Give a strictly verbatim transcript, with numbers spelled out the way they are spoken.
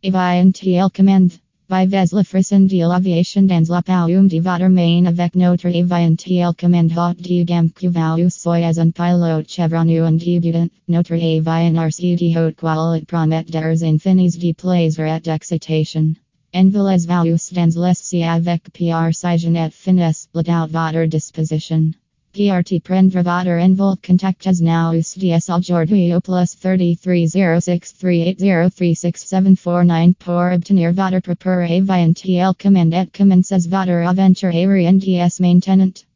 Evian command. Vivesla frisendial aviation dans la paume de votre main avec notre Evian command hot de gam que vous soyez un pilote chevronné and débutant. Notre Evian R C de haute qualité promet des infinis de plaisir et d'excitation. Envelez vous dans les avec P R Sigen et finesse, without votre disposition. P R T prendre votre envol contactes now us aujourd'hui au plus thirty-three zero six three eight zero three six seven four nine pour obtenir votre propre Avian T L command et commences votre aventure aérienne des maintenant.